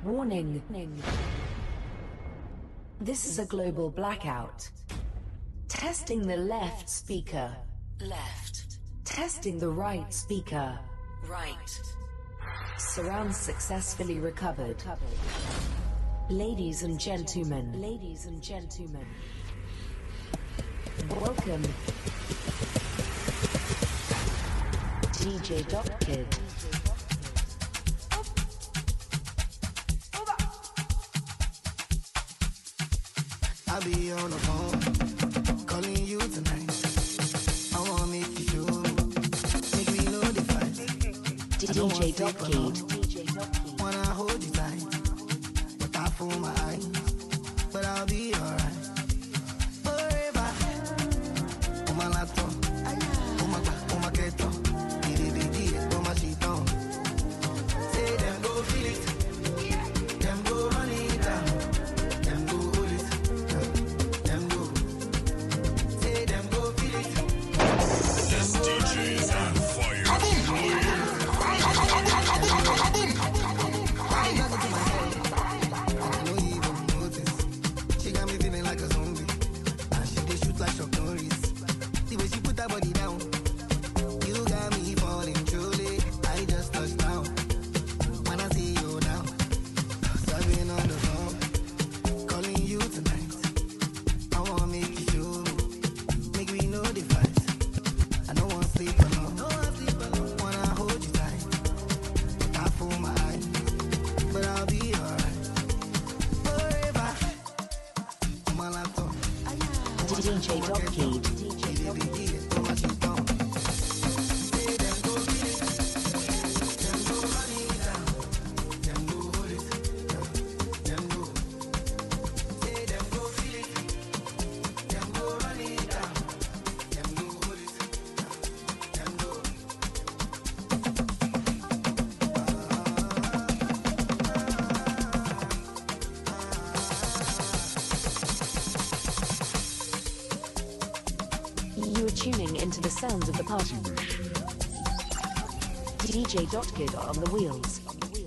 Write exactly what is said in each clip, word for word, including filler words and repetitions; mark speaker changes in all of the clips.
Speaker 1: Warning. This is a global blackout. Testing the left speaker. Left. Testing the right speaker. Right. Surround successfully recovered. Ladies and gentlemen. Ladies and gentlemen. Welcome. D J Doc Kid.
Speaker 2: I'll be on the phone, calling you tonight. I wanna make you sure, make me know the fight.
Speaker 1: D J Doc Kid.
Speaker 2: Wanna hold you tight, but I fool my eyes, but I'll be alright. Forever, on my laptop, on my on my keto, on my sheet on. Say them go feel it, them go run it down.
Speaker 1: D J Doc Kid. You are tuning into the sounds of the party. D J Doc Kid on the wheels.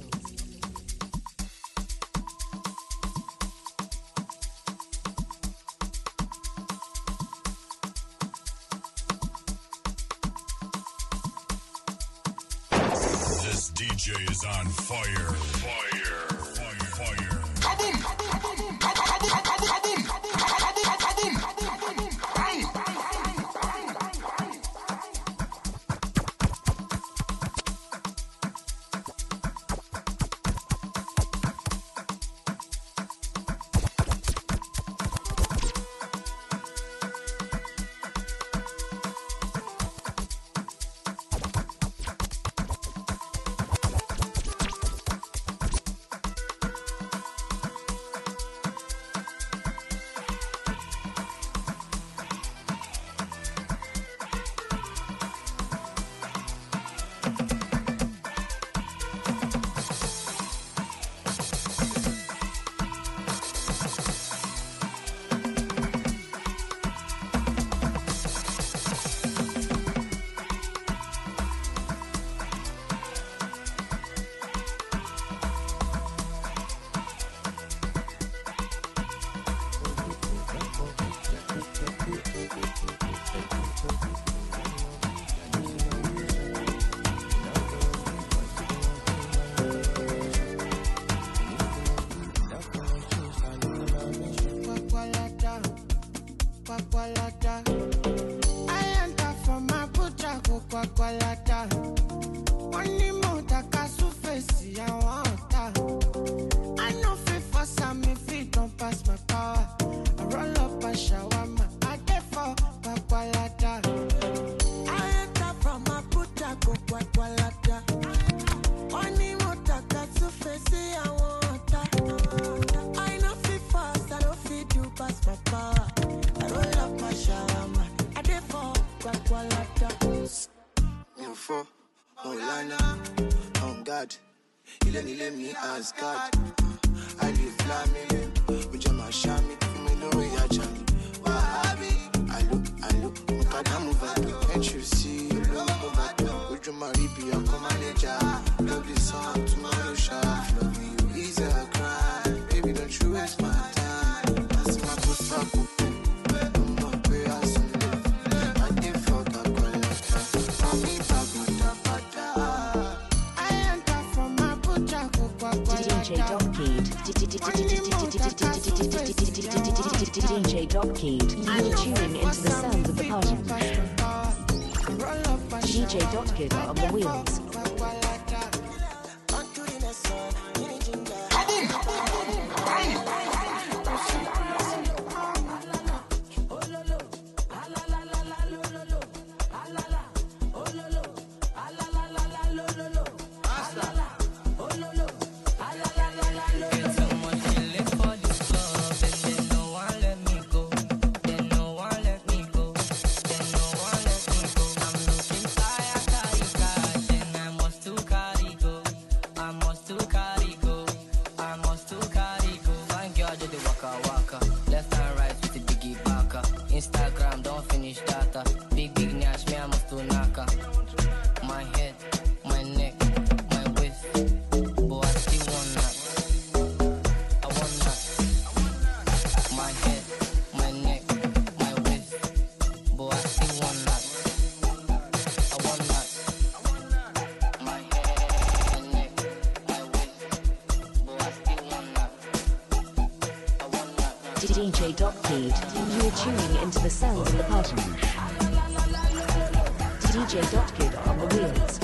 Speaker 3: This D J is on fire. Fire. Fire. Fire. Kaboom! Kaboom! Kaboom! Kaboom! Kaboom!
Speaker 2: Maribi, I'm come manager. Love this song, tomorrow shot. Love you, easy.
Speaker 1: D J Dopkid, you are tuning into the sounds of the party. D J Dopkid on the wheels. D J Dopkid, you are tuning into the sounds of the party. D J Dopkid on the wheels.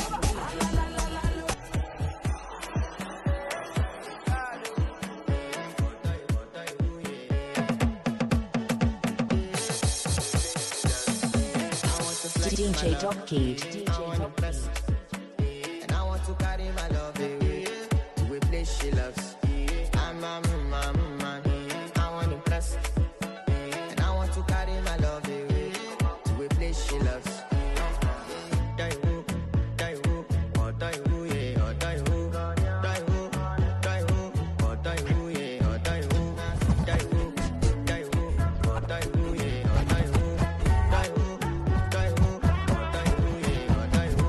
Speaker 1: D J Dopkid. D J Dopkid.
Speaker 4: And I want to carry my love away to a place she loves. I'm a man, man. I want to impress. And I want to carry my love away to a place she loves. Die who, die who, or die who, yeah, or die who, die who, die who, or die who, yeah, or die who, die who, die who, or die who, yeah, or die who, die who, die who, or die who, yeah, or die who.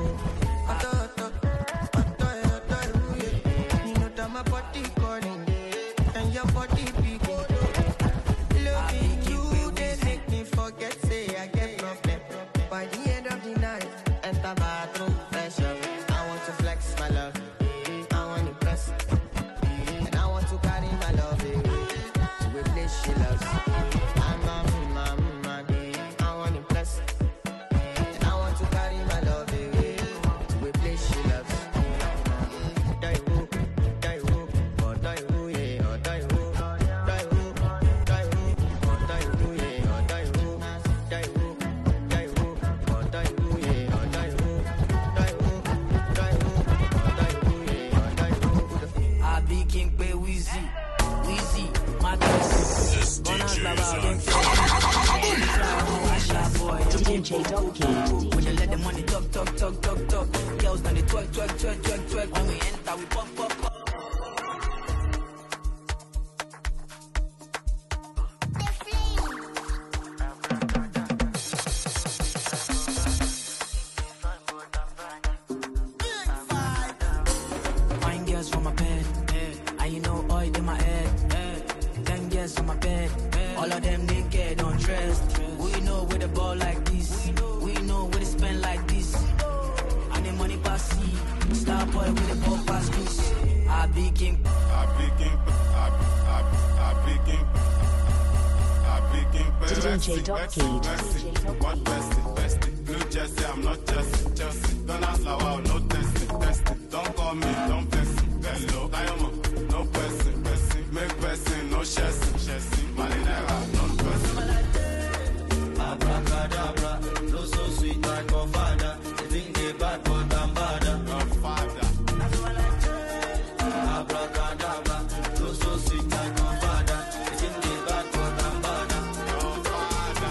Speaker 4: My body calling and your body beating. Loving you, they make me forget, say I get problem. By the end of the night, enter bathroom, fresh up. I want to flex my love, I want to impress, and I want to carry my love away to a place she loves. I'm a man, man, I want to impress, and I want to carry my love away to a place she loves. Die who, die who, or die who, yeah, or die who, die who, die who, or die who, yeah, or die who, die who, die who, or die who, yeah, or die who, die who, die who, or die who, yeah, or die who.
Speaker 5: I be King Pay Weezy, Weezy, my
Speaker 3: This D J is on fire.
Speaker 1: D J Dopkid.
Speaker 5: When they let the money talk, talk, talk, talk, talk. Girls done the twerk, twerk, twerk, twerk, twerk. When we enter, we pop, pop, pop. Fine girls from my bed, and you know oil in my head. Ten girls on my bed, all of them naked, undressed. We know where the ball like this, we know where they spend like this. And the money pass see, star boy with the ball pass loose. I be king,
Speaker 3: I be king, I be, I be, I be king, I be king.
Speaker 1: D J
Speaker 3: Bessie,
Speaker 1: Dopkid.
Speaker 3: Bessie, what bestie, bestie? Blue Jersey, I'm not Chelsea, Chelsea. Don't ask Lawa, no testing, testing. Don't call me, don't bless me. Hello, Diamond, no person, person. Make person, no chassis, chassis. Malinera, no person.
Speaker 4: Abracadabra, no so sweet like your father. You think they bad, but I'm badder.
Speaker 3: Your father.
Speaker 4: Abracadabra, no so sweet like your father. You think they bad, but I'm badder.
Speaker 3: Your father.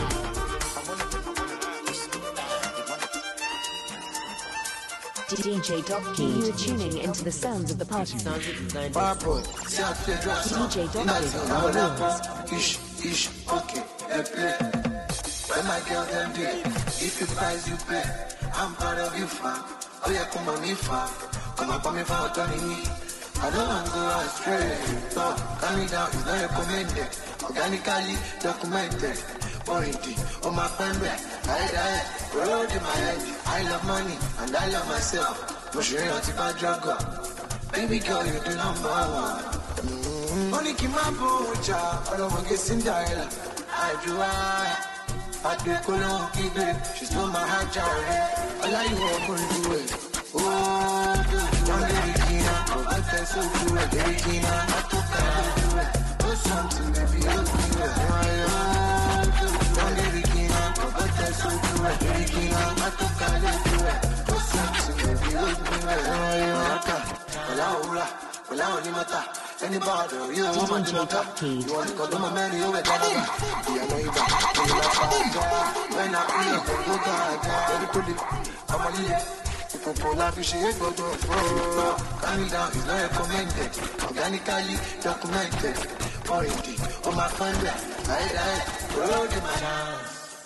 Speaker 1: D J Dopkid, you are tuning into the sounds of the party.
Speaker 2: Purple, see how to dress.
Speaker 1: D J Dopkid on the wheels.
Speaker 2: Ish, ish, okay, let's play. When my girl them day, if you price you pay, I'm proud of you, fam. Oh yeah, come on me, fam. Come up on me, fam, turning me. I don't want to go astray. No, calm me down, it's not recommended. Organically documented. Warranty, oh my friend, I die, road in my head. I love money, and I love myself. But you ain't if I drug up. Baby girl, you're the number one. Money keep my bocha, I don't want to get Cinderella. I
Speaker 6: I do I. I do Kolo Kibe, she stole my heart, child. All I want to do it. Oh, don't let it in. But that's so true. Let it in. I took do it. Do something, baby. I'll do it. Don't let it in. But that's so true. Let it in. I took do it. Do something, baby. I'll do it. Hola, hola, hola, hola, anybody, you want to know that? You want to go to my man, you will get it. Yeah, no, you got it. When I feel it, you got it. Very pretty, I'm a leader. If you pull up, you should go to a floor. Coming down is not recommended. Organically documented. Already, on my friend, I like, roll the man.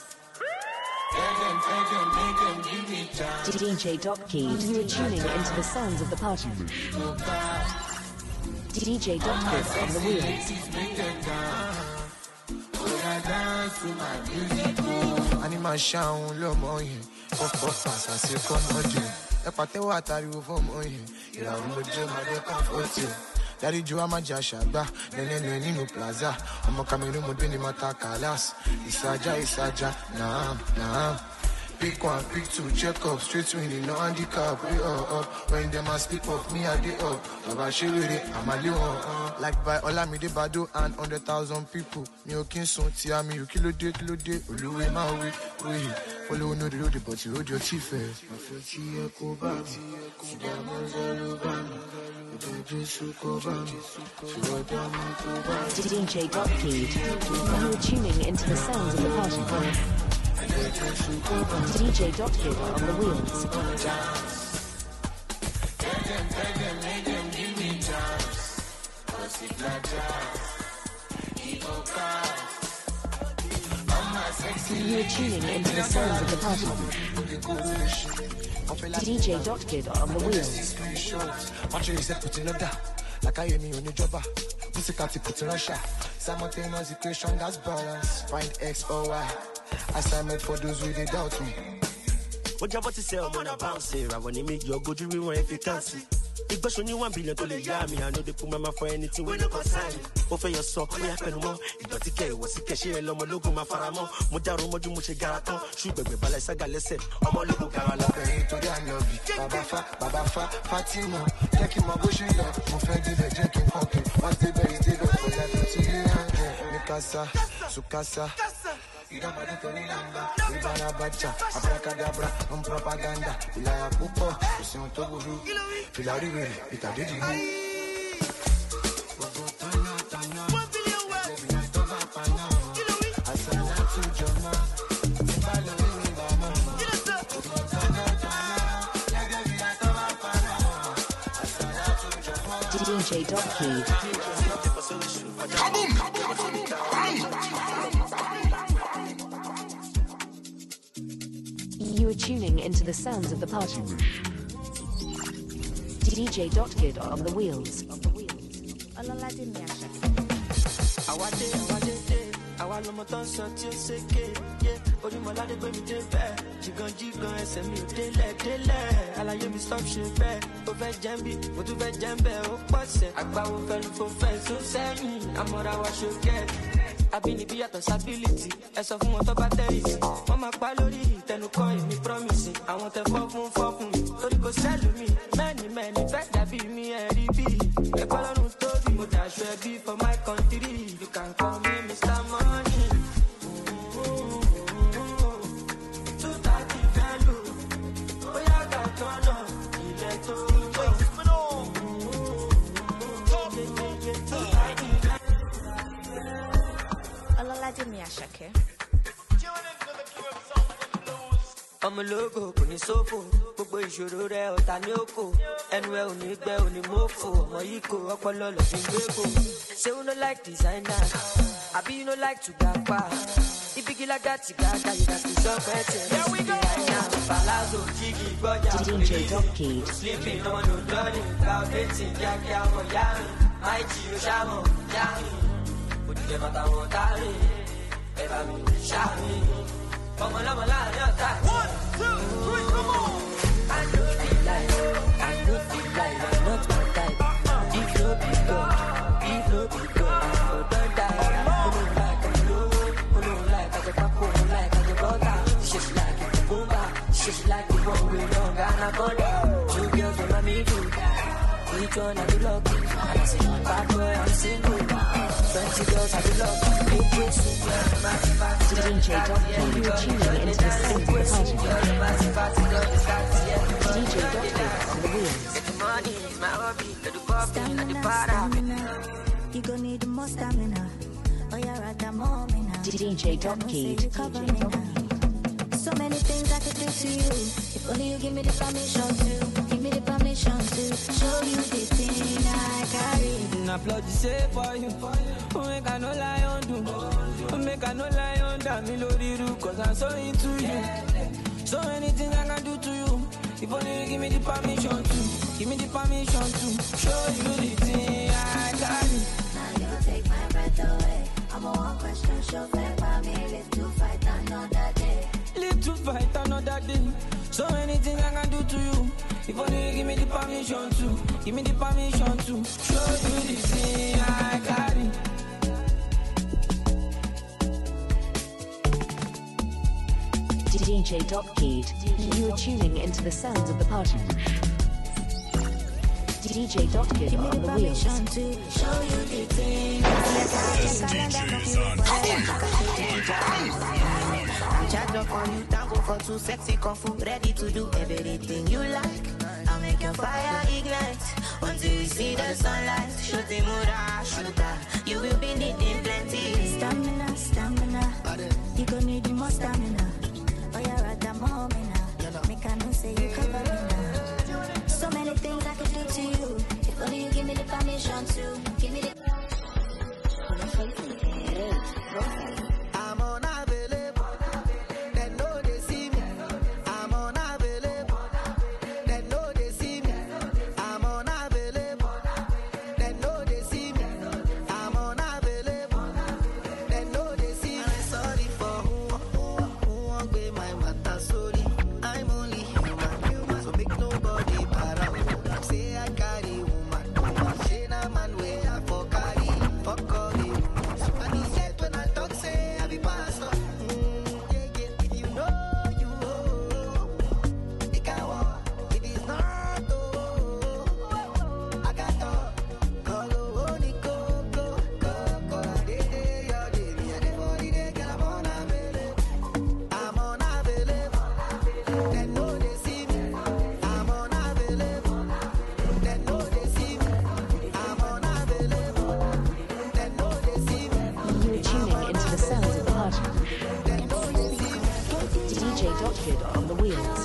Speaker 1: D J Doc Kid, you are tuning into the sounds of the party. D J Doc Kid on the wheels.
Speaker 6: Anima sound low more. Pop pop pass I say come on you. E patewo atariwo for mo yin. Ira ro je ma de comfort you. Daddy Joe Amaja Shagba, Nene Nino Plaza, Omo Cameroon Modini Mata Kalas, Isaja Isaja, nah nah. Pick one, pick two, check up, straight winning, no handicap, way up, up. When them a speak up, me a day up. Baba Shiri, I'm a little uh, like by Olamide Bado and hundred thousand people. Me okin son tia me, you kilo day, kilo day, Oluwe ma we, we. Follow no the road, but you hold your teeth first. My first year go back,
Speaker 1: D J Doc Kid, you are tuning into the sounds of the party. D J Doc Kid on the wheels. You are tuning into the sounds of the party. D J Doc Kid on the wheels.
Speaker 6: Actually, said put in order. Like I hear me on your jobber. Music can't put in Russia. Simultaneous equation that's balance. Find X or Y. Assignment for those who they doubt me.
Speaker 7: What you about to say? I'm on a bounce here. I want to make your go to rewind if you can't see. If but only one billion to the yami, I know they put my mouth for anything when you consign. Over your soul, we happen more. You got to care what's the cash here, Lomo logo, my faramo, Mojaro Moju Muche Garaton, Sugar, Balasaga, listen, I'm all little Carala.
Speaker 6: To the Anobi, Baba Fa, Baba Fa, Fatima, Jackie Mabushi, Mufendi, the Jackie Funky, what's the berry, they go for that to you, Mikasa, Sukasa. Idabadi Tony Lamba, Ibana Bacha, Abracadabra, um propaganda, Ila Pupo, Sion Toguru, Filari, Itadidi.
Speaker 1: D J Doc Kid. You are tuning into the sounds of the party. D J Doc Kid on the wheels.
Speaker 5: Àwa lọmọ tó ń sọ tí ó ṣèké, Orímọ̀ládé gbé mi débẹ̀, jìgàn jìgàn ẹsẹ̀ mi ò délẹ̀ délẹ̀, àlàyé mi stop ṣe bẹ́ẹ̀, ó fẹ́ jẹ́ ń bí, mo tún fẹ́ jẹ́ ń bẹ̀, ó pọ̀sẹ̀, àgbáwo fẹ́nu fò fẹ́ sún sẹ́yìn, àmọ́ra wa ṣókẹ́, àbínibí yàtọ̀ sábílítì, ẹ sọ fún wọn tó bá tẹ̀rì sí, wọ́n máa pa lórí ìtẹnukọ́ èmi promise, àwọn tẹ fọ́ fún fọ́ fún mi, torí kò sẹ́lù mi, mẹ́ni mẹ́ni fẹ́ dàbí mi ẹ̀rí bí, ẹ̀kọ́ lọ́rùn tóbi, mo dàṣọ ẹbí for my country, you can call me Mister Money. Two thirty value, oh yeah, got turn up, ilẹ̀ tó
Speaker 8: Ọlọ́ládé mi Àṣàkẹ́.
Speaker 5: ọmọ ológo kò ní sófò gbogbo ìṣòro rẹ ọ̀tá ní òkò ẹnu ẹ ò ní gbẹ ò ní mọ́fò ọmọ yìí kò ọpọlọ lọ fi gbé kò. Say you no like designer, abi you no like to gapa. Ibigi laga ti gaga, you got to jump at it. Here we go. Palazzo, Jiggy, Boya,
Speaker 1: D J Doc Kid.
Speaker 5: Sleeping on no journey, calculating, Yakia, Moyami, Mighty, Oshamo, Yami. Put the Mata Tari, Eva, Shami. Come on, come on, one, two, three, come on. I know the life, I know the life, I'm not my type. If no be God, if no be God, I don't die. I'm back, I'm low, I'm go down. Two girls with my me too. Each one I do love. And I say, bad boy, I'm single. Twenty girls I do love. Big pussy,
Speaker 1: D J Doctor, you are tuning into the sound of the party. D J Doctor on the wheels.
Speaker 4: Stamina, stamina. You gon' need more stamina. Oh, you're at the moment.
Speaker 1: D J Doctor.
Speaker 4: So many things I could do to you. If only you give me the permission to. Give me the permission to show you the thing I carry.
Speaker 5: I plot the same for you. Make I no lie on do. Make I no lie on that me lori ru. Cause I'm so into you. So many things I can do to you. If only you give me the permission to. Give me the permission to show you the thing I carry.
Speaker 4: Now you take my breath away. I'm a one question show fair for me. Live to fight another day.
Speaker 5: Live to fight another day. So many things I can do to you. If only you give me the permission to. Give me the permission to show you the thing I carry.
Speaker 1: D J Doctor, you are tuning into the sounds of the party. D J Doctor on the wheels.
Speaker 4: To show you the thing.
Speaker 8: This D J is on fire.
Speaker 4: Charge up on you, tango for two sexy kung fu, ready to do everything you like. I'll make your fire ignite until we see the sunlight. Shooting mura, shooter, you will be needing plenty stamina, stamina. You gon' need more stamina. Oh, you're at the moment now. Make I know say you cover me now. So many things I can do to you. If only you give me the permission to. Give me the.
Speaker 2: I'm unavailable. They know they see me. I'm unavailable. They know they see me. I'm unavailable. They know they see me. I'm unavailable. They know they see me. I'm sorry for who, who, who won't be my matter. Sorry, I'm only human, human. So make nobody para. Say I carry woman, woman. She na man way I for carry, for carry. And he said when I talk, say I be pastor. Mm, yeah, yeah. If you know you, it can walk. If it's not, oh, I got to call only go, go, go, go. Day, day, your day, me and the body, they get I'm unavailable. I'm unavailable. They know they see me. I'm unavailable. They know they see me. I'm unavailable. They know they see me.
Speaker 1: You are tuning into the sounds of the party. D J Doctor on the wheels.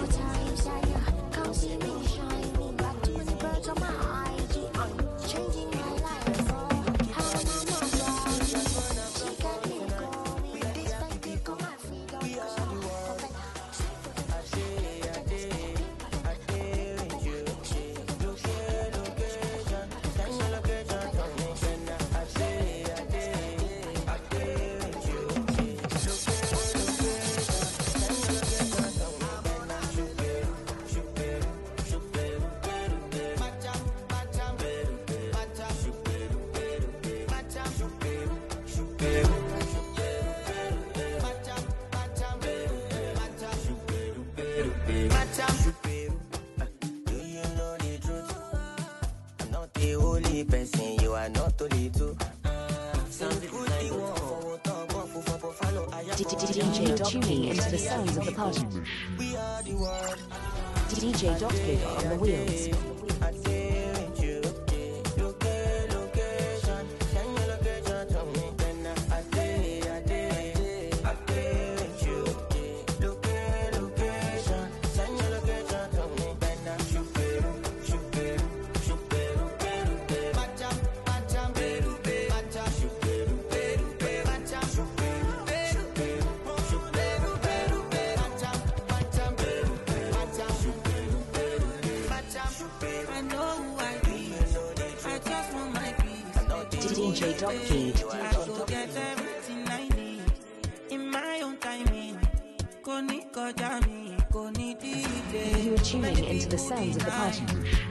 Speaker 1: D J tuning into the sounds of the party. D J Doctor on the wheels. D J Doctor.
Speaker 5: Get everything I need in my own timing.
Speaker 1: You are tuning into the sounds of the party.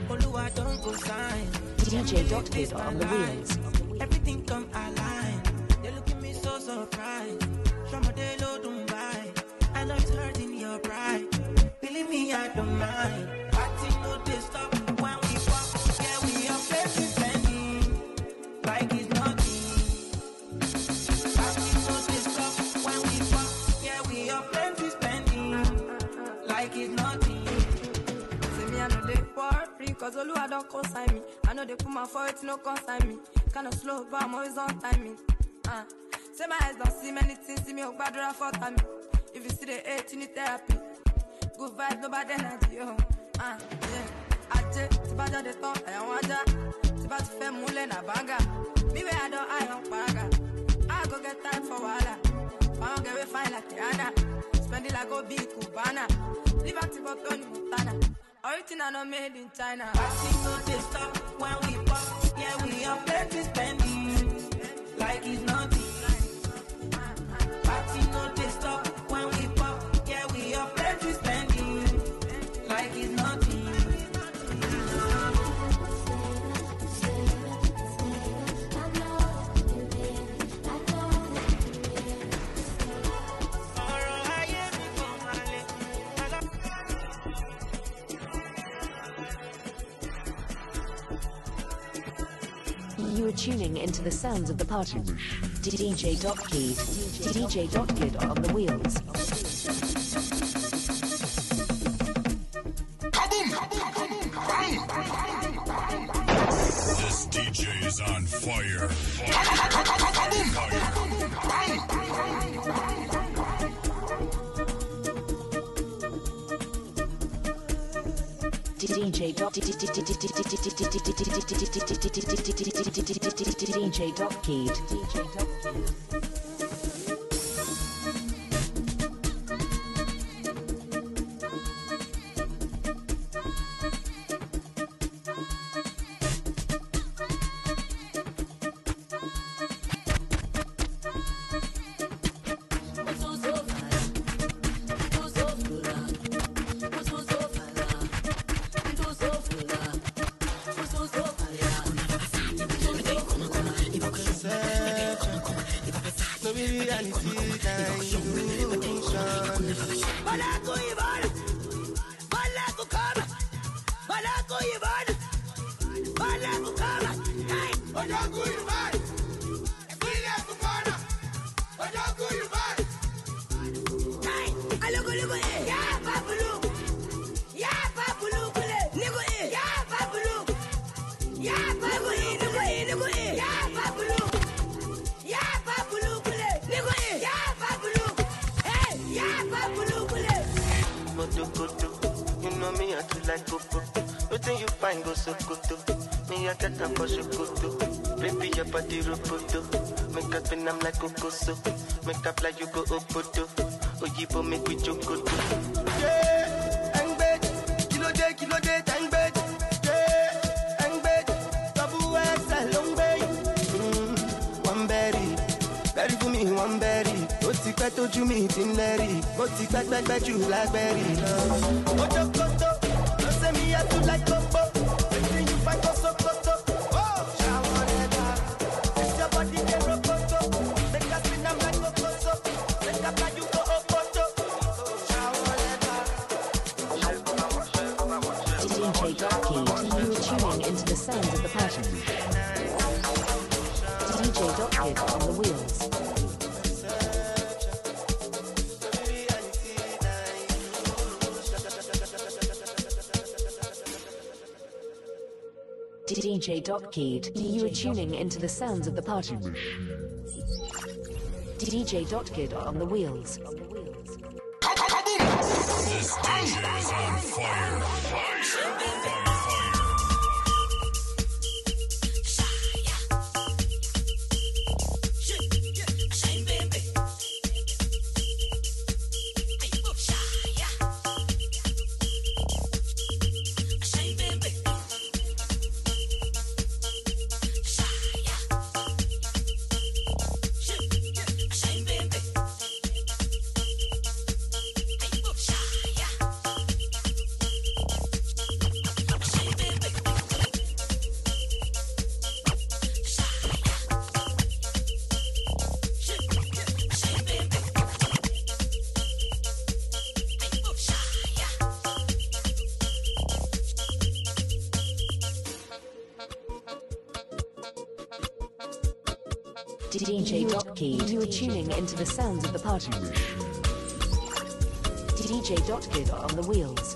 Speaker 1: D J Doctor on the wheels.
Speaker 5: Everything come align. They look at me so surprised. From a day low don't buy. I know it's hurting your pride. Believe me,
Speaker 4: me, I don't mind. Party no they stop when we pop. Yeah, we are plenty spending like it's nothing. Party no they stop when we pop. Yeah, we are plenty spending like it's nothing.
Speaker 9: See me, I know they for free, cause all I don't consign me. I know they put my foot, no consign me. Kinda slow, but I'm always on timing. Uh. Say my eyes don't see many things, see me, oh, bad for time. If you see the hate, you need therapy. Good vibes, nobody energy, oh. Ah, yeah. Aje, tibaja de top, I want ja. Tibaja fe mule na banga. Me where I don't, I don't paraga. I go get time for wala. I don't get we fine like Rihanna. Spend it like go big Cubana. Live at Tibo Tony Montana. Original not made in China.
Speaker 4: I see no they stop when we pop. Yeah, we are plenty spending like it's nothing. Party no they stop when we pop. Yeah, we are plenty spending like it's nothing.
Speaker 1: You are tuning into the sounds of the party. D J Dopkid. D J Dopkid on the wheels.
Speaker 8: This D J is on fire.
Speaker 1: D J Dop D J Dopkid. D J Dopkid.
Speaker 10: I'm like Kokoso, make up like you go Opoto. Oyibo make we joke.
Speaker 2: Yeah, ang bed, kilo day, kilo day, tang bed. Yeah, ang bed, tabu exa long bay. One berry, berry for me, one berry. Oti pet oju mi tin leri, oti pet pet pet you blackberry. Ojo koto, no say me I too like Coco. Everything you find koso koto. Oh, shower leather, it's your body get rokoto.
Speaker 1: D J Dopkid, you are tuning into the sounds of the party. D J Dopkid on the wheels. D J Dopkid, you are tuning into the sounds of the party. D J Dopkid on the wheels.
Speaker 8: This D J is on fire. Fire. Fire.
Speaker 1: D J Dotkeed. You are tuning into the sounds of the party. D J Dotkeed on the wheels.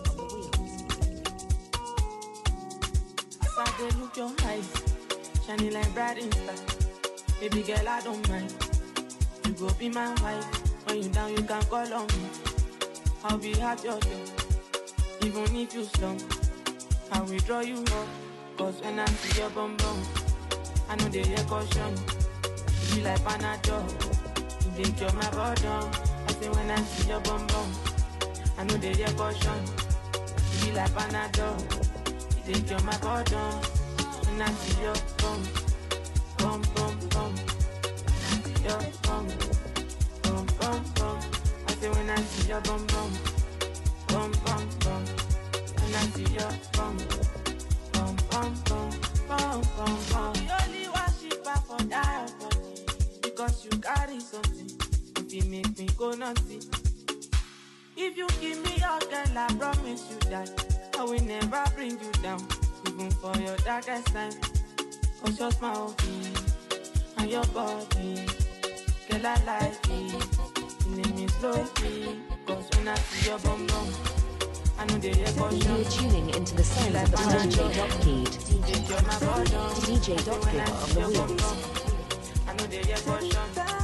Speaker 11: As I dey look your eyes, shining like bright star. Baby girl, I don't mind. You go be my wife. When you down, you can call on me. I'll be at your door, even if you slump. I will draw you up, cause when I see your bum bum, I know they hear caution. You be like Panadol, you dey cure my bottom. I say when I see your bum bum, I know they hear caution. You be like Panadol, you dey cure my bottom. When I see your bum, bum bum bum, when I see your bum, bum bum bum. I say when I see your bum bum, bum bum bum. When I see your bum, bum bum bum, bum bum bum. You only worship her for that body, because you carry something. If you make me go naughty, if you give me your girl, I promise you that I will never bring you down, even for your darkest time. Cause your smile and your body, girl, I like it. You need me slowly, cause when I see your bum bum, I know they hear caution.
Speaker 1: You are tuning into the sounds of the party. D J Dotkeed. D J Dotkeed on the wheels.
Speaker 11: I know they hear caution.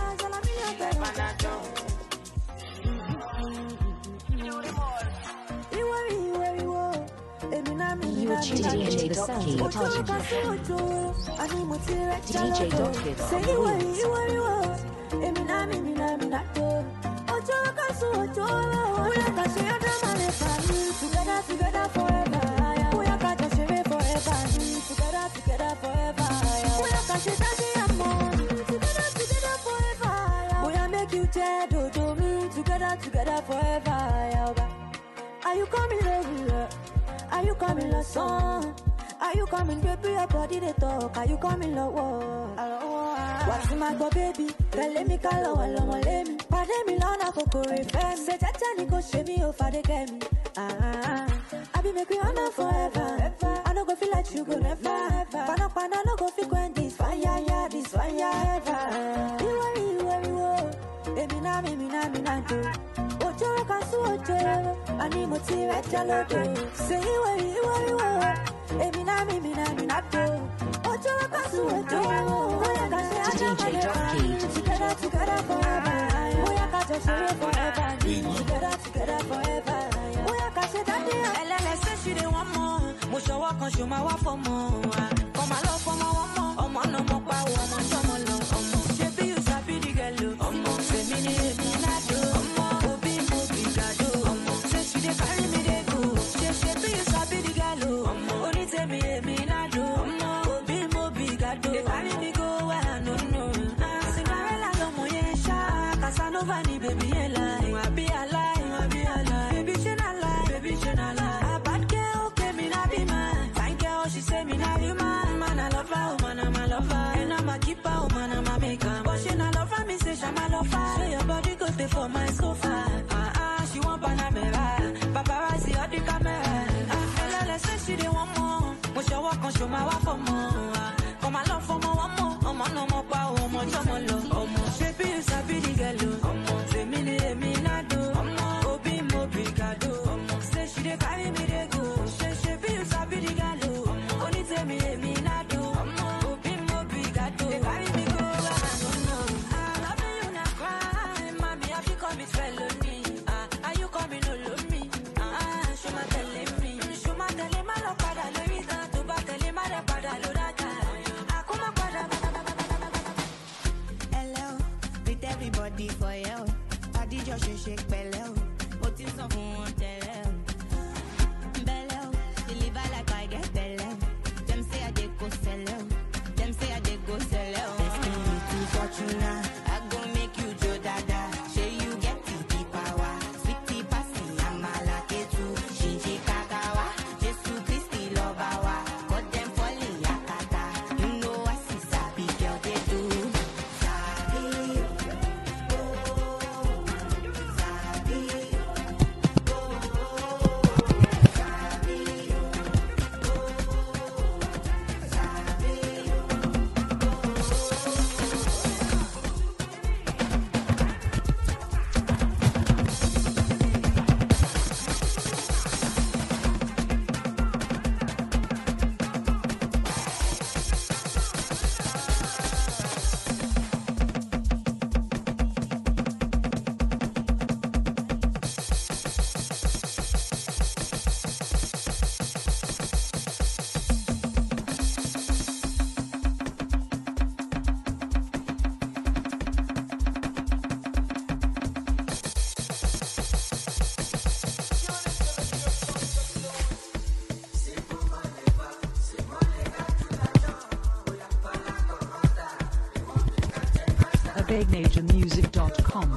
Speaker 1: You are tuning into the sounds of the party. D J Dotkeed on the wheels.
Speaker 12: Together, together forever. We are going to share forever. Together, together forever. We are going to share together, together forever. We are make you dead, do me. Together, together forever. Are you coming over? Are you coming love song? Are you coming, baby? Your body they talk. Are you coming love war? What's my go, baby? Let me call her, let me. Pardon me, Lana, Coco, refem. Say, Tata, go shame me over the game. Ah, I be make you honor forever. I don't go feel like you go never. Pana, pana, no go feel when this fire, yeah, this fire ever. You are, you are, you are. Baby, na, baby, na, me, na, do. Ojo, kasu, ojo. Ani, moti, retalo, do. Say, you are, you are, you are. Baby, na, baby, na, me, na, do. Ojo, kasu, ojo.
Speaker 1: D J Dotkeed.
Speaker 12: Together, together forever. We are going to share forever. Together, together forever. We are going to that. L L S say she dey want more. Mo show walk on show my wife for more. For my love, for my one more. Omo no more power, omo shomo lo. Omo shebi you sabi the girl. Omo say me ni me na do. Omo obi mo bi gado. Omo say she dey carry me dey go. She shebi you sabi the girl. Omo oni tell me me na do. Omo obi mo bi gado. They carry me go where I no know. Cinderella lo mo ye sha. Casanova ni baby ela. I be alive, I be alive. Baby she na lie, baby she na lie. A bad girl, okay me na be man. Fine girl, she say me na be man. Man I love her, oh man I'm a lover. And I'm a keeper, oh man I'm a maker. But she na love her, me say she ma love her. So your body go stay for my sofa. Ah ah, she want Panamera. Paparazzi on the camera. Ah, L L say she dey want more. When she walk on, show my wife for more. For my love, for my one more. Oh man, no more power, oh man, no more love. Oh man, she be you sabi the girl. Oh man, say me ni me na do. Oh man, obi mo brigado. Oh man, say she dey carry me dey go. She she be you sabi the girl. Oh man, only tell me me na do. Oh man, obi mo brigado. They carry me go where I don't know. I love you na crime, mommy, have you commit felony? Ah, are you coming all of me? Ah, show my telling me, show my telling my love pada le vida, tu ba telling my love pada lo data. Akuma pada.
Speaker 13: Hello, with everybody for you. Body just shake shake bello. What is up on tell bello? Deliver like I get bello. Them say I dey go sell. Them say I dey go sell. Destiny to fortuna. I go make you Joe Dada. Say you get the power. Sweetie passy, I'm a lucky too. Shinji Kagawa. Jesus Christi Lobawa. Got them falling yakata. You know I see sabi girl they do. Sabi, oh, sabi, oh.
Speaker 14: big nation music dot com.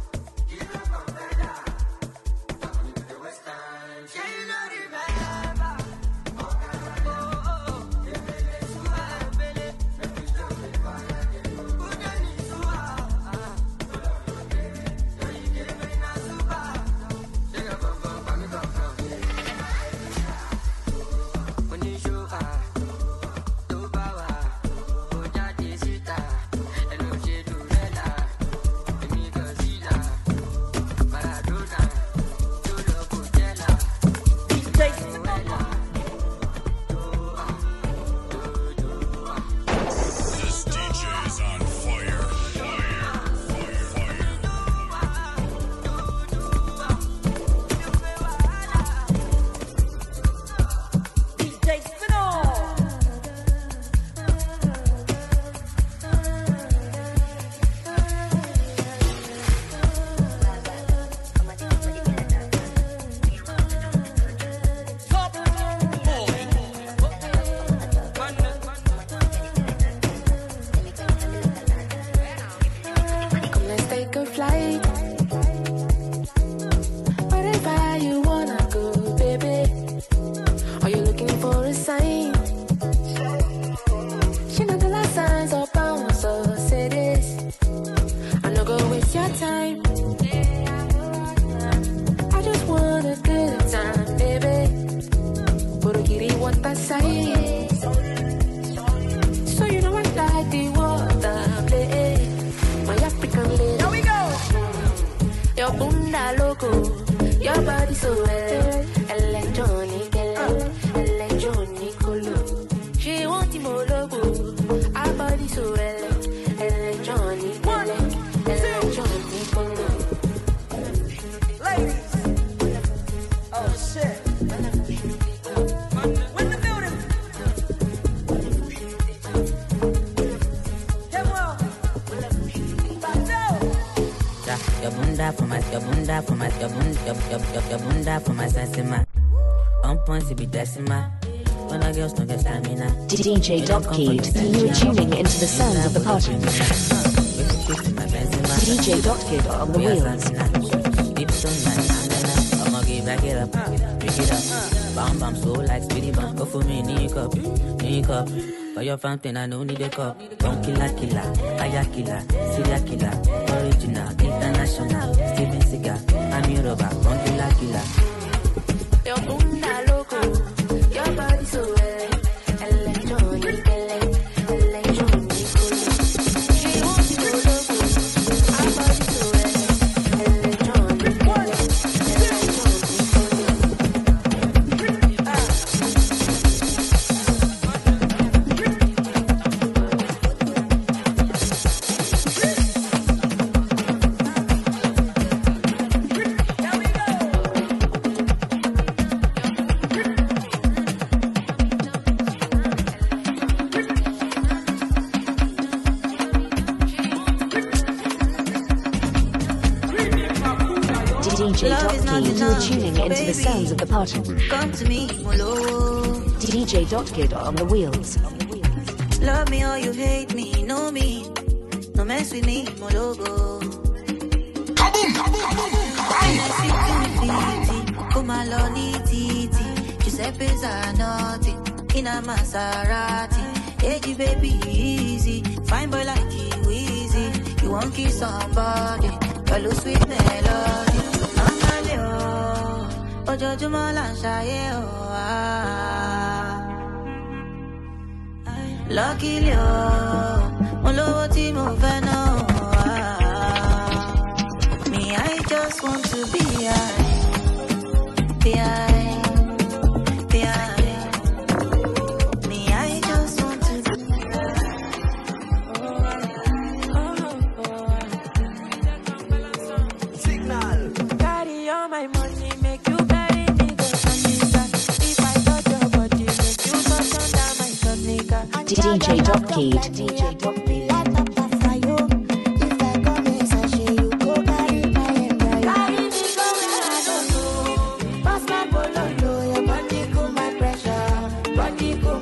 Speaker 1: D J Dot-Kid, you are tuning into the sounds of the party. D J Dot-Kid on the wheels.
Speaker 5: I'ma get back it up, pick it up. Bam bam slow like speedy bump. Go for me, knee cup, knee cup. For your fountain, I don't need a cup. Don't killer killer, kaya killer, serial killer, original, international. Steven Seagal, I'm your robot. Don't killer killer.
Speaker 12: Your bunda loco, your body so well.
Speaker 1: D J Dot-Kid, you are tuning into the sounds of the party.
Speaker 15: Come to me, Molo.
Speaker 1: D J Dot-Kid on the wheels.
Speaker 15: Love me or you hate me, know me. No mess with me, Mologo. Kaboom, kaboom, kaboom. Come along, titi. Giuseppe Zanotti. In a Maserati. Hey, baby, easy. Fine boy like you, easy. You won't kiss somebody. Follow sweet melody. Ojoojúmọ́ là ń ṣayé o. Luckily o, mo lówó tí mo fẹ́ ná o. Me, I just want to be high, be high, be high. Me, I just want to be
Speaker 11: Signal. Carry all my money, make you
Speaker 1: D J Dot-Kid. D J Dot-Kid.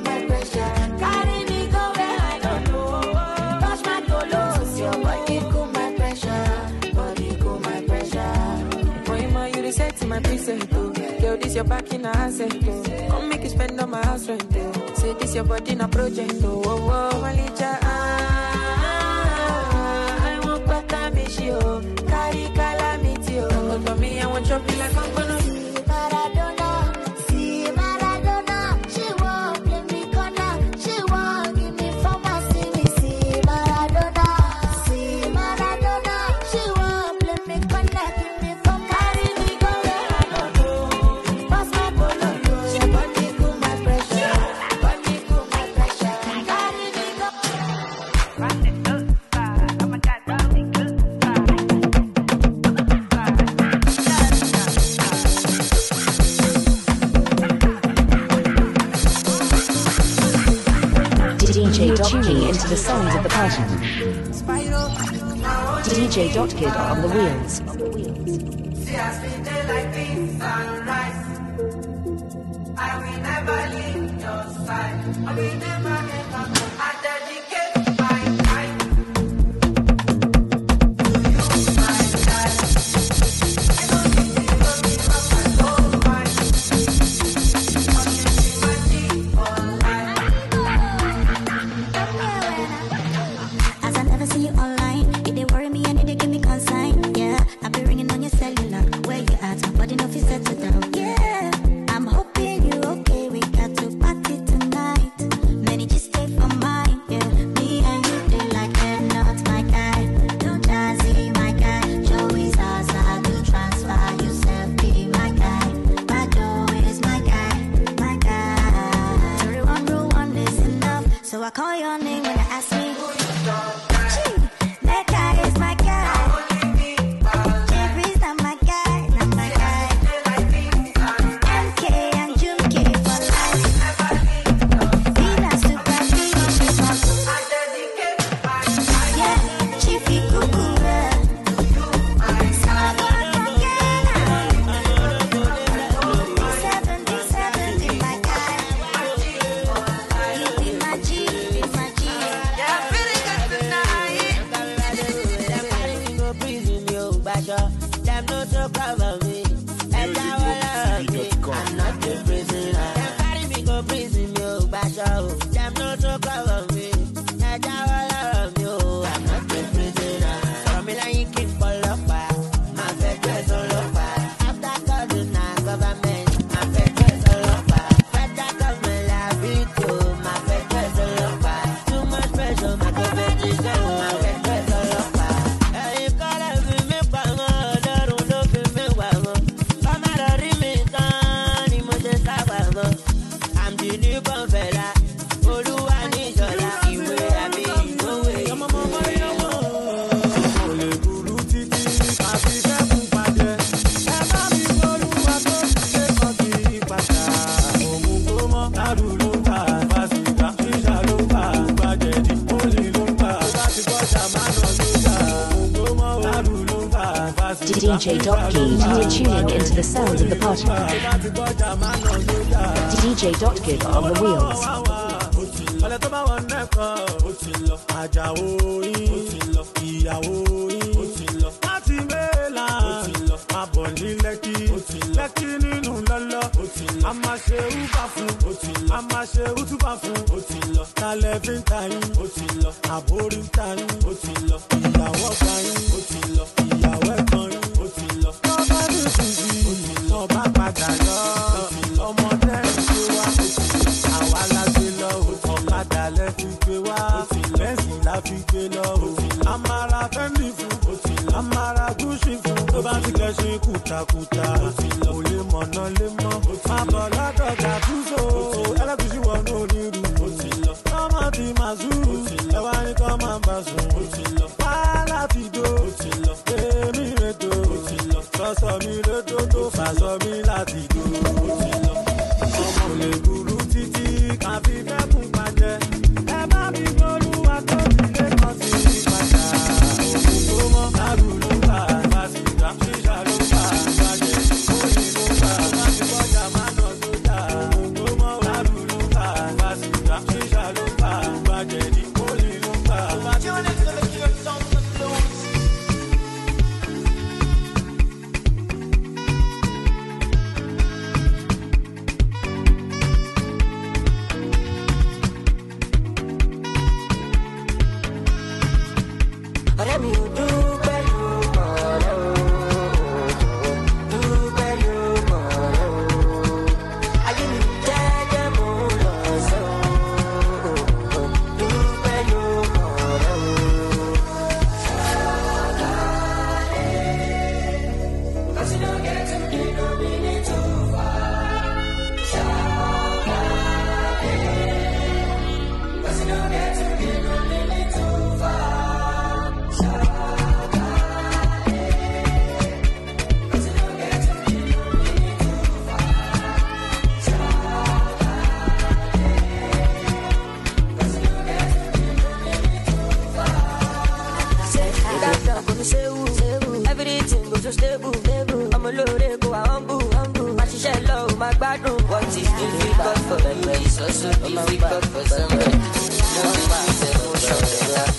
Speaker 12: Carry me go where I don't know. Touch my tolos, your body cool.
Speaker 11: this your back in a asset, oh. Come make you spend on my house rent, oh. Say this your body in a project, oh. Oh, oh, Malicha, ah, I want better me, she, oh. Carry calamity, oh. Come for me, I want chop you like I'm gonna.
Speaker 16: Maradona, see Maradona, she won't play me corner, she won't give me for my see me, see Maradona, see Maradona, she won't play me corner, give me for carry me go where I don't go, pass my bolo, your body cool my pressure, body cool my pressure, carry me go.
Speaker 1: D J tuning into the sounds of the party. D J Dotkid on the wheels.
Speaker 4: See us we day like this sunrise. I will never leave your side. I will never, never go. I dedicate my time to you, my life. You don't need me, you don't need my whole mind. I'm changing my deep for life.
Speaker 16: As I never see you online, it they worry me and it they give me consign. Yeah, I be ringing on your cellular. Where you at? My body no fit settle down. Yeah, I'm hoping you okay. We got to party tonight. Many just stay for mine. Yeah, me and you they like they're not my guy. No jazzy, my guy. Joey Zaza do transfer. Yourself be my guy. My dough is my guy, my guy. Three one rule one is enough. So I call your name when I ask me. That guy is my guy. Jeffrey's not my guy, not my guy. M K and Junkie for life. Villa Super Villa Super. Yeah, Chiefy Kukura. seventy, seventy, my guy. You be my G, be my G.
Speaker 4: Yeah, feeling good tonight.
Speaker 5: Them carry me go prison, yo, basho. Them no talk about me. Them not all around me. I'm not a prisoner. Them carry me go prison, yo, basho. Them no talk about me. Them not all around me, oh. I'm not a prisoner. From me like you keep full of fire. My federal all of fire. After cousin and government, my federal all of fire. Federal government love it too. My federal all of fire. Too much pressure, my competition. My federal all of fire. Hey, you call us, we make fun of. Don't look at me, well. Come out of me, son. You must just have a look. I'm the new fella. Oluwa ni Shola. Iwe abi, no way.
Speaker 3: Ọmọ ọmọ ìyàwó. Mo lè burú títí, àfi kẹ́kùn pàdé. Ẹ bá mi gbólúwa tó ṣe kan kì í pàṣà. Òun kò mọ́, dàrú ló ń bà, fásitì, ṣíṣà ló ń bà, gbàjẹ̀dì, pólì ló ń bà. Tó bá ti gbọ́jà máa nà sójà. Òun kò mọ́, dàrú ló ń bà, fásitì,
Speaker 1: D J Dotkid, you're tuning into the sounds of the party.
Speaker 3: tó bá ti gbọ́jà máa nà sójà.
Speaker 1: D J Dotkid on the wheels.
Speaker 3: Ọlẹ́ tó bá wọn nẹ́kọ̀ọ́, ó ti lọ. Àjàwó yín, ó ti lọ. Ìyàwó yín, ó ti lọ. Láti Mẹ́la, ó ti lọ. Máa bọ̀ ní Lẹ́kí, ó ti lọ. Lẹ́kí nínú lọ́lọ́, ó ti lọ. A máa ṣe úbà fún, ó ti lọ. A máa ṣe útúbà fún, ó ti lọ. Talẹ̀ fi ń ta yín, ó ti lọ. Àbórí ń ta yín, ó ti lọ. Ìyàwó ọ̀gá yín, ó ti lọ. Ìyàwó ẹ̀gbọ́n yín, ó ti lọ. Tọ́ba ní ìsìnkú, ó ti lọ. Tọ́ba padà lọ, ó ti lọ. Ọmọdé ń ṣe wá, ó ti lọ. Àwa la gbé lọ, ó ti lọ. Ọ̀kadà lẹ fi gbé wá, ó ti lọ. Bẹ́ẹ̀sì la fi gbé lọ, ó ti lọ. A máa ra fẹ́ndì fún, ó ti lọ. A máa ra gúúsì fún, tó bá ti kẹ́sìn kùtàkùtà, ó ti lọ. Kò lè mọ̀nà lé mọ́, ó ti lọ. Máa bọ̀ lọ́dọ̀ Gàtúnṣe, ó ti lọ. Ẹlẹ́gùsí wọnú onírú, ó ti lọ. Tọ́mọ ti máa zú, ó ti lọ. Ẹ wá ní kọ́ máa bá sùn, ó ti lọ. Pálá ti dó, ó ti lọ. Èmi rètò, ó ti lọ. Sọ́sọ́ mi rétò tó fàṣọ mi láti dó, ó ti lọ. Ọmọ lè burú títí, kàfi fẹ́kùn pàjẹ́. Ẹ bá mi gbólúwa tó ti lé kan sí ìpàdà. Òkú tó mọ́, dàrú ló ń bà, fásitì, ṣíṣà ló ń bà, gbàjẹ́, pólì ló ń bà. Bá ti gbọ́jà máa nà sójà. Òkú tó mọ́, dàrú ló ń bà, fásitì, ṣíṣà ló ń bà, gbàjẹ́, pólì ló ń bà.
Speaker 17: so so difficult for somebody. No pass emotion.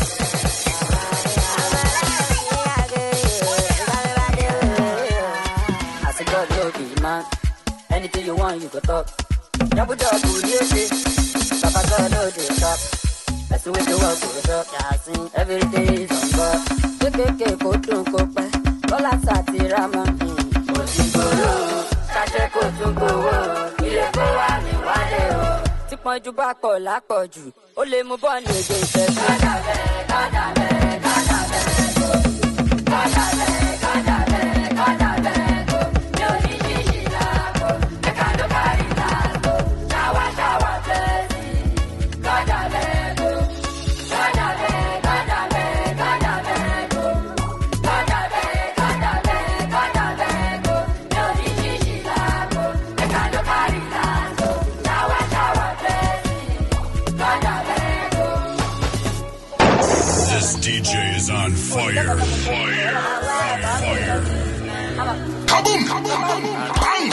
Speaker 17: I say God no be man. Anything you want, you go talk. Double double, you see. Papa God no dey talk. That's the way the world goes up. Yeah, sing every day is on God. Kekeke ko dun ko pẹ́. Bọ́lá sàti rama. Mo ti gbòòrò. Kájẹ́ kò tún gbòòrò. Ilé kó wà ní wálé o. Tí pọ́njú bá pọ̀ lápọ̀jù. Ó lè mú bọ́ọ̀lù èdè ìfẹ́. Kọ́dà bẹ́ẹ̀, kọ́dà bẹ́ẹ̀, kọ́dà bẹ́ẹ̀ kó. Kọ́dà bẹ́ẹ̀, kọ́dà bẹ́ẹ̀, kọ́dà bẹ́ẹ̀ kó. Yóò ní yíyí láàbò. Ẹ̀ka ló kárí láàbò. Ṣáwá ṣáwá bẹ́ẹ̀ sí. Kọ́dà bẹ́ẹ̀ kó. Kọ́dà bẹ́ẹ̀, kọ́dà bẹ́ẹ̀, kọ́dà bẹ́ẹ̀ kó. Kọ́dà bẹ́ẹ̀, kọ́dà bẹ́ẹ̀, kọ́dà bẹ́ẹ̀ kó. Yóò ní yíyí láàbò. Ẹ̀ka ló kárí láàbò. Ṣáwá ṣáwá bẹ́ẹ̀ sí. Kọ́dà bẹ́ẹ̀ kó.
Speaker 8: This D J is on fire, fire, fire.
Speaker 17: Kaboom! Bang!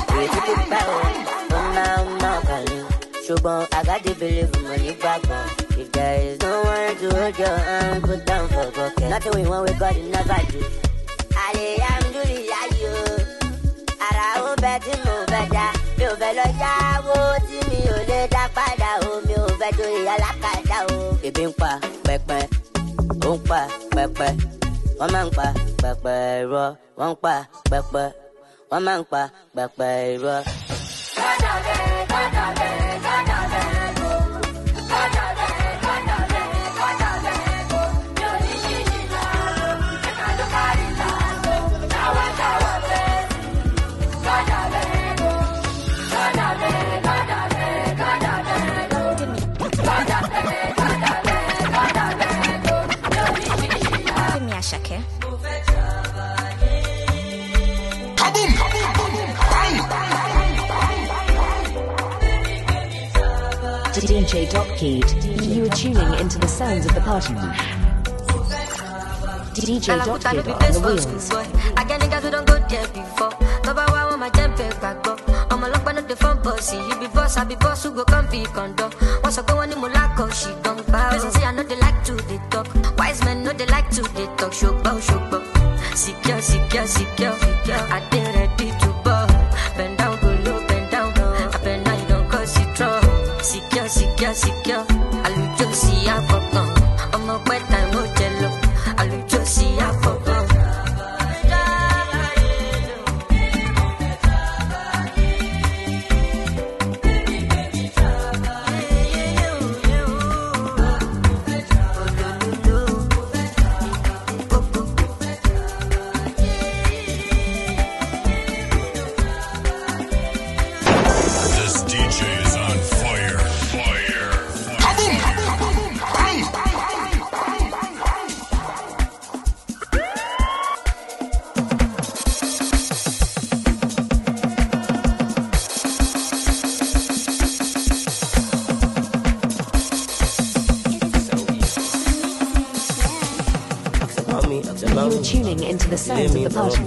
Speaker 17: Ṣùgbọ́n I got to believe money back on. If there is no one to hold your hand, put down for bucket. Nothing we want, we got it, never do. Alhamdulillah, yo. Ara ó bẹ tí mo bẹ dá. Mi ò fẹ́ lọ yáwó tí mi ò lè dá padà o. Mi ò fẹ́ torí alákàdá o. Ebi ń pa pẹpẹ, ó ń pa pẹpẹ. Wọ́n máa ń pa pẹpẹ irọ́. Wọ́n ń pa pẹpẹ. Wọ́n máa ń pa pẹpẹ irọ́. Kọ́dà bẹ́ẹ̀, kọ́dà bẹ́ẹ̀, kọ́dà bẹ́ẹ̀ kó. Kọ́dà bẹ́ẹ̀, kọ́dà bẹ́ẹ̀, kọ́dà bẹ́ẹ̀ kó. Mi ò ní yíyí láàbò. Ẹ̀ka ló kárí láàbò. Ṣáwá ṣáwá bẹ́ẹ̀ sí. Kọ́dà bẹ́ẹ̀ kó. Kọ́dà bẹ́ẹ̀, kọ́dà bẹ́ẹ̀, kọ́dà bẹ́ẹ̀ kó. Kọ́dà bẹ́ẹ̀, kọ́dà bẹ́ẹ̀, kọ́dà bẹ́ẹ̀ kó. Mi ò ní yíyí láàbò.
Speaker 18: Give me a shake.
Speaker 1: D J Dopkid, you are tuning into the sounds of the party. D J Dopkid on the wheels.
Speaker 19: I get niggas who don't go there before. Number one on my jump back go. I'm a lock one of the phone bossy. You be boss, I be boss who go come be condo. Once I go on in Molako, she don't bow. Person say I know they like to they talk. Wise men know they like to they talk. Show bow, show bow. Secure, secure, secure, secure. I did ready to bow. Bend down, go low, bend down. I bend down, you don't cause it trouble. Secure, secure, secure. I'll just see ya for gone. I'm a wet time, no jello. I'll just see ya for gone.
Speaker 1: You are tuning into the sounds of the party.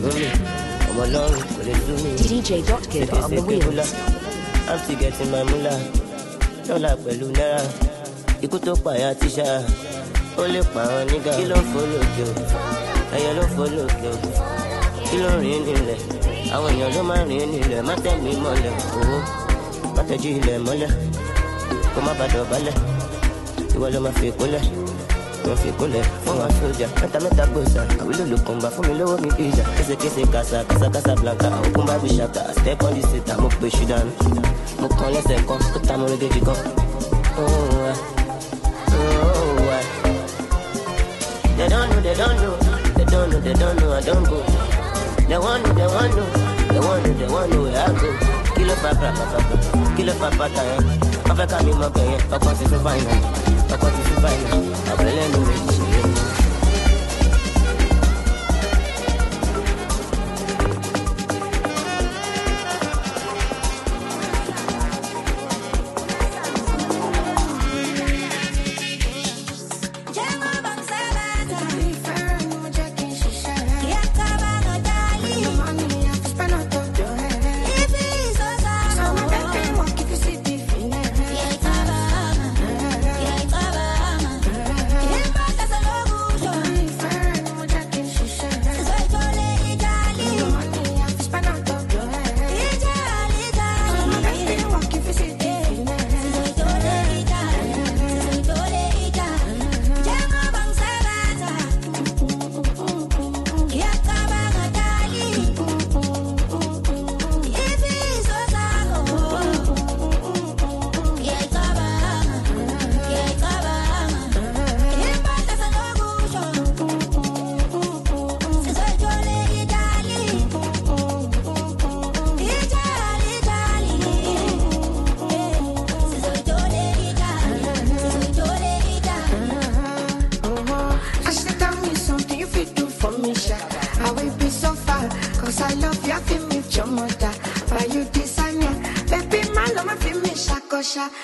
Speaker 1: D J Dopkid on the wheels.
Speaker 17: I'm still getting my moolah. Dollar pẹ̀lú náírà. Ikú tó pààyà tíṣà. Ó lè pààrọ̀ nígà. Kí ló ń fò lókè o? Ẹyẹ ló ń fò lókè o. Kí ló ń rìn nílẹ̀? Àwọn èèyàn ló máa ń rìn nílẹ̀. Má tẹ̀ mí mọ́lẹ̀ owó. Má tẹ̀jú ilẹ̀ mọ́lẹ̀. Kó má bàa dọ̀bálẹ̀. Ìwọ ló máa fi kólẹ̀. Wọ́n fi kólẹ̀ fún wa sójà. Mẹ́ta mẹ́ta gbòòsà. Àwílò ló kàn bá fún mi lówó mi bíjà. Késekése kàṣà kàṣà kàṣà blanca. Òkun bá bí ṣàkà. Step on the set, mo pè ṣù dànù. Mo kàn lẹ́sẹ̀ kan, ó ta mo régéjì gan. Oh, uh, oh, uh. They don't know, they don't know. They don't know, they don't know, I don't go. They want know, they want know. They want know, they want know where I go. Kilo pa pa pa pa pa. Kilo pa pa ta yẹn. Wọ́n fẹ́ ká mi mọ̀ bẹ̀yẹn. Ọkọ̀ ti fi fáìnà. Ọkọ̀ ti fi fáìnà. Ọ̀bẹ̀lẹ̀ ló méjì ṣe yẹn.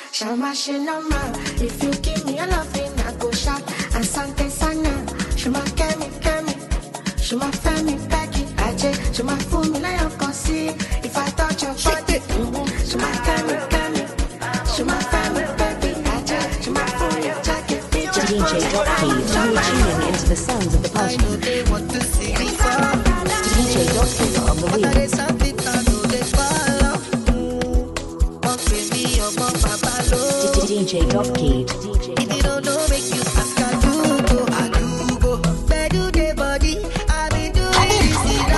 Speaker 18: Shama Shinama. If you give me a loving, I go shout. And Sante Sana. Shama Kemi Kemi. Shama Femi Becky. Aje. Shama Fumi na Yokosi. If I touch your body. Shama Kemi Kemi. Shama Femi Becky. Aje. Shama Fumi Jacket.
Speaker 1: D J Dotkeed, you're tuning into the sounds of the party.
Speaker 2: I know they want to see me fall.
Speaker 1: D J Dotkeed on the wheel.
Speaker 2: There is something I know they follow.
Speaker 1: D J Dotkeed.
Speaker 2: If you don't know, make you ask. I do go, I do go. Where do they body? I be doing this.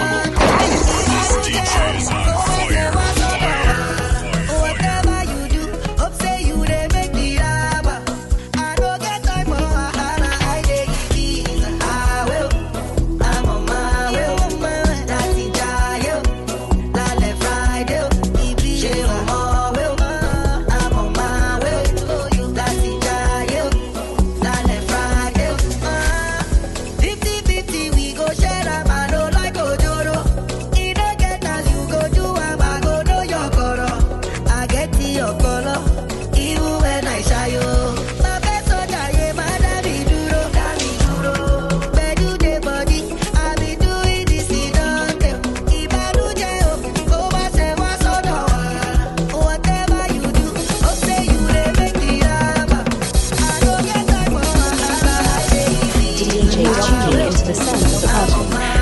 Speaker 8: D J's on fire.
Speaker 2: Whatever you do, hope say you they make the rubber. I don't get time for a hana. I take it easy. I will. I'm on my way. That's it, I will. Lale Friday. If you I'm on my way. That's it, I will. Lale Friday. Fifty fifty, we go share them. I don't like Ojoro. It don't get as you go do. I'm a go know your color. I get to your color. Even when I shy you. My best on die, my daddy duro. Daddy duro. Where do they body? I be doing this, it don't tell. If I do jail, go back, say what's on the wall. Whatever you do, hope say you they make the rubber. I don't get time for a
Speaker 1: D J Dotkeed into the sounds of the party.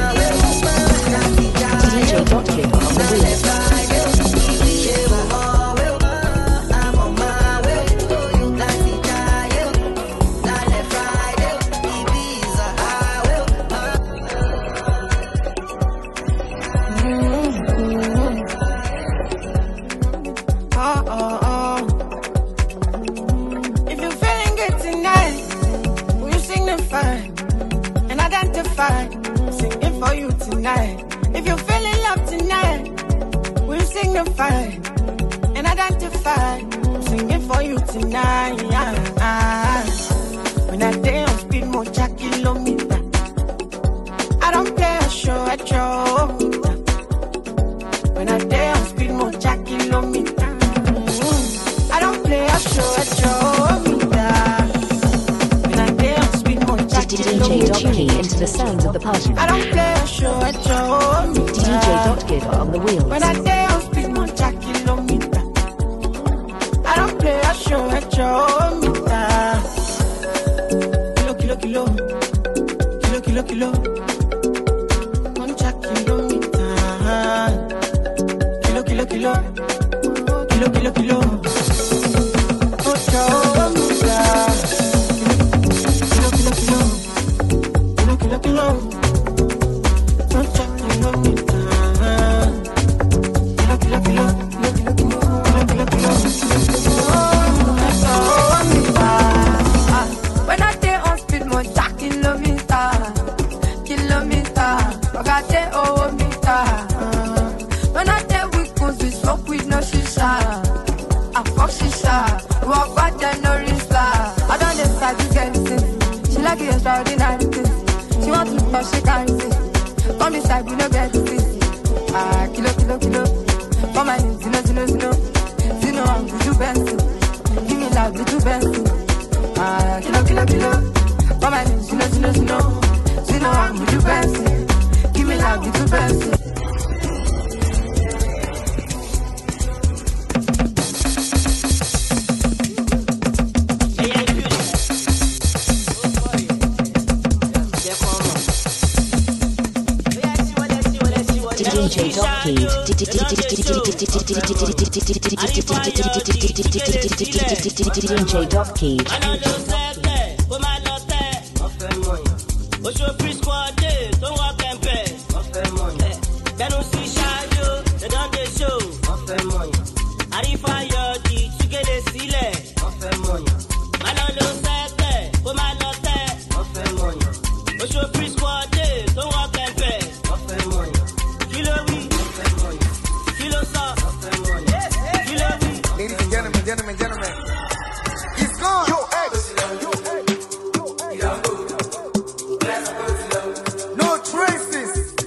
Speaker 1: D J Dotkeed on the wheel.
Speaker 9: Oh, oh, oh. If you're feeling good tonight, will you signify and identify? Singing for you tonight. If you're feeling love tonight, will you signify and identify? Singing for you tonight. When I day on speed, more jack kilometer. I don't play a show at your meter. When I day on speed, more jack kilometer. I don't play a show at your meter. When I day on speed, more jack
Speaker 1: D J
Speaker 9: kilometer.
Speaker 1: Dotkeed into the sounds of the party.
Speaker 9: I don't play a show at your meter.
Speaker 1: D J Dotkeed on the wheels.
Speaker 9: When I day on speed, more jack kilometer. I don't play a show at your meter. Kilo, kilo, kilo. Kilo, kilo, kilo. One jack kilometer. Kilo, kilo, kilo. Kilo, kilo, kilo. Oh, your meter. Kilo, kilo, kilo. Kilo, kilo, kilo. One jack kilometer. Kilo, kilo, kilo. Kilo, kilo, kilo. When I day on speed, more jack kilometer, kilometer. I got day over meter. When I day we goes, we smoke with no shisha. I fuck shisha. Walk back then no risla. I don't decide to get this. She like it extraordinary things. She want to but she can't resist. Come inside, we no get this. Ah, kilo, kilo, kilo. Come on, zino, zino, zino. Zino, I'm with you, Benson. Give me love, with you, Benson. Ah, kilo, kilo, kilo. Come on, zino, zino, zino. Zino, I'm with you, Benson. Give me love, with you, Benson.
Speaker 1: D J Dotkeed. D J Dotkeed.
Speaker 6: Ladies and gentlemen, gentlemen, gentlemen, it's gone. Yo, X. No traces.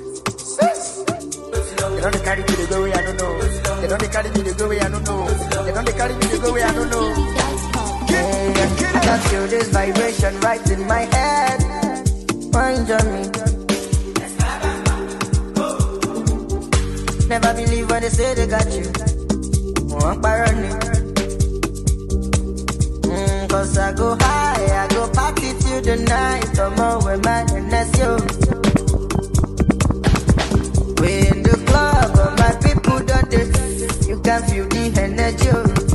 Speaker 6: They don't carry me the go way I don't know. They don't carry me the go way I don't know. They don't carry me the go way I don't know.
Speaker 4: can feel this vibration right in my head. Mind on me. Never believe when they say they got you. Walk by running. Mm, Cause I go high, I go party till the night. Come on with my N S U. We in the club, but my people don't they. You can feel the energy.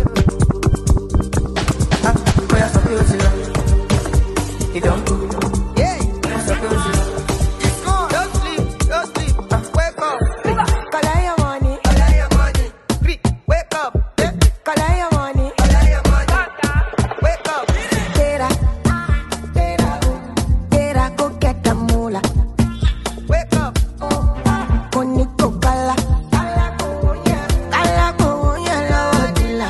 Speaker 4: Ah, where are some people? You don't go. Yeah, some people. Don't sleep, don't sleep. Ah, wake up. Collect your money, collect your money. Wake up, yeah. Collect your money, collect your money. Wake up. Get up, get up, get up, go get the moolah. Wake up. Bonito gala, gala coña, gala coña la odila.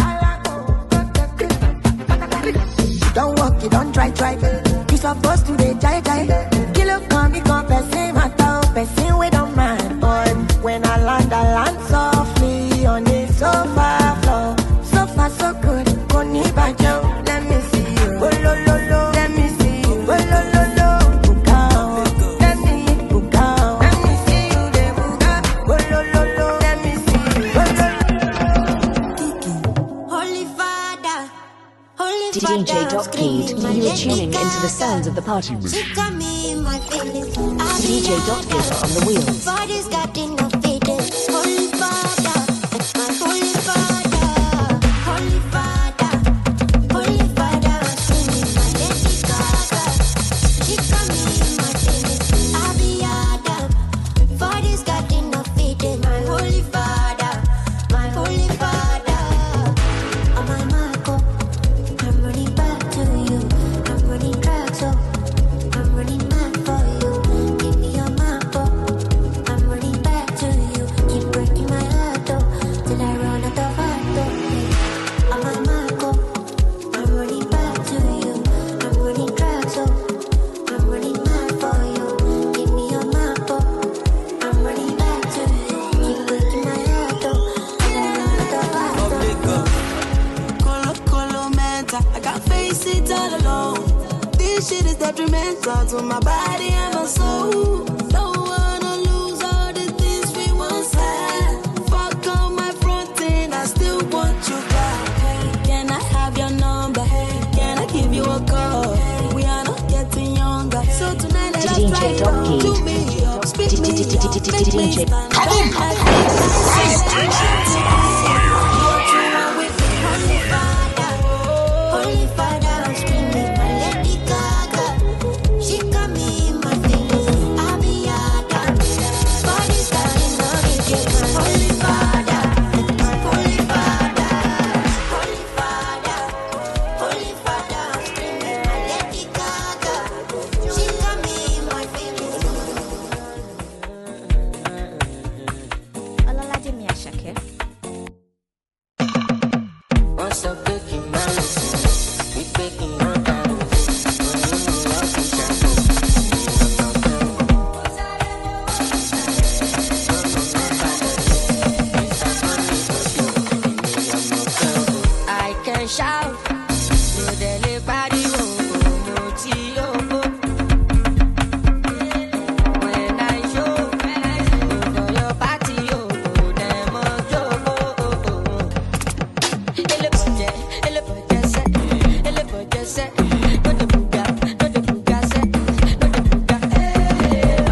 Speaker 4: Don't walk, you don't try, try. You supposed to be jai jai. Kill up, come, you come, person, my town, person, we don't mind, boy. When I land, I land softly on the sofa floor. So far, so good. Koni bajo, let me see you. Oh, lo, lo, lo. Let me see you. Oh, lo, lo, lo. Bugao. Let me bugao. Let me see you, de buga. Oh, lo, lo, lo. Let me see you. Oh, lo, lo.
Speaker 16: Holy Father, Holy
Speaker 1: D J Doc Kid, you are tuning into the sounds of the party room.
Speaker 16: She got me in my feelings.
Speaker 1: D J Doc Kid on the wheels.
Speaker 16: Body's got enough feelings. Holy Father, my Holy Father, Holy Father, Holy Father, singing my Lady Gaga. She got me in my feelings. I'll be Adam. Body's got enough feelings. My Holy Father, my Holy Father. On my Marco, I'm running back to you. I'm running back, so I'm running back for you. Give me your map, I'm running back to you. Keep breaking my heart, oh, till I run out of heart, oh. On my Marco, I'm running back to you. I'm running back, so I'm running back for you. Give me your map, I'm running back to you. Keep breaking my heart, oh, till I run out of heart, oh.
Speaker 11: Colo, colo, mental. I can't face it all alone. This shit is detrimental to my body and my soul. Don't wanna lose all the things we once had. Fuck on my front end, I still want you back. Hey, can I have your number? Hey, can I give you a call? Hey, we are not getting younger, so tonight let us
Speaker 1: D J
Speaker 11: try
Speaker 1: Doc
Speaker 11: it.
Speaker 1: Kid.
Speaker 11: Do me up, speak me up, make me
Speaker 1: D J.
Speaker 11: stand
Speaker 8: Come on, come on. This D J is on fire.
Speaker 16: Holy Father, Holy Father, I'm screaming my Lady Gaga. She got me in my feelings. I'll be Adam. Body's got enough feelings. My Holy Father, my Holy Father, Holy Father, Holy Father, I'm screaming my Lady Gaga. She got me in my feelings. Olalaje mi Asake.
Speaker 4: Once I'm cooking my listen, we baking on that.
Speaker 19: I can shout. No dele body oh, ti oh. When I show, for your party oh, them oh. Ele boje, ele boje se, ele boje se. No de buga, no de buga se, no de buga. Ele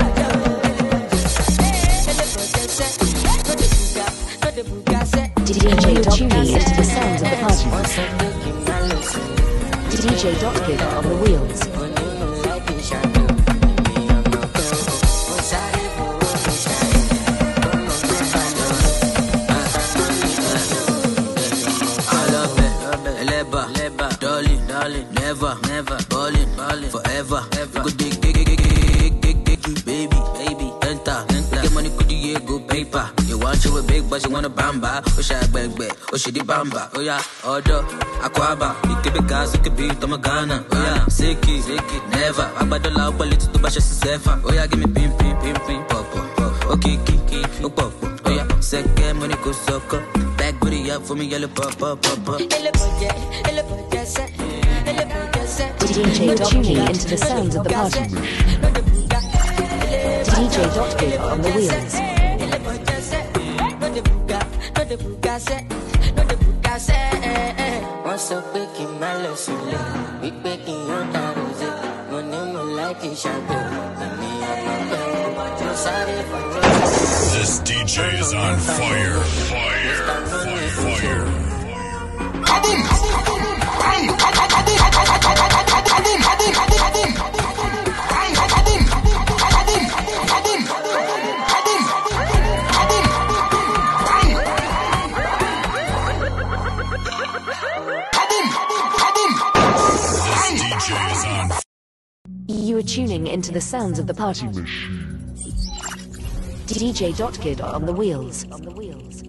Speaker 19: boje se, no de buga, no de buga se.
Speaker 1: D J Doc Kid into the sounds of the party room.
Speaker 4: Once I'm cooking my listen,
Speaker 1: D J Doc Kid on the wheels.
Speaker 5: Darling, darling, never, never, ballin', ballin', forever, ever. Go dig, dig, dig, dig, dig, dig, dig, dig, baby, baby, enter, enter. Get money, could you go paper? You want you a big, but you want a bamba. Oh, she beg, beg, oh, she the bamba. Oh, yeah, order, aquaba. You could be gas, you could be Tomagana. Oh, yeah, sick it, sick it, never. I buy the loud, but it's to bash a sefa. Oh, yeah, give me pim, pim, pim, pim, pop, pop, pop. Okay, kiki, oh, pop, pop. Oh, yeah, second money, go sucker. Back booty up for me, yellow pop, pop, pop, pop.
Speaker 19: Ele boje, ele boje se, ele boje
Speaker 1: J tuning into the sounds of the party. D J Dotgid on the wheels.
Speaker 10: Wọ́n sọ pé kí n má lọ sílẹ̀, wípé kí n yóò dàrú sí. Mo ní mo láìkí ṣàgbọ̀, èmi àgbọ̀gbẹ̀ mo sáré fọwọ́.
Speaker 8: This D J is on fire, fire, fire.
Speaker 6: Kaboom! Kaboom! Bang! Kaboom! Kaboom! Kaboom! Kaboom! Kaboom! Bang! Kaboom! Kaboom! Kaboom! Kaboom! Kaboom! Bang! Kaboom! Kaboom!
Speaker 8: This D J is on.
Speaker 1: You are tuning into the sounds of the party. D J Dotgid on the wheels. On the wheels.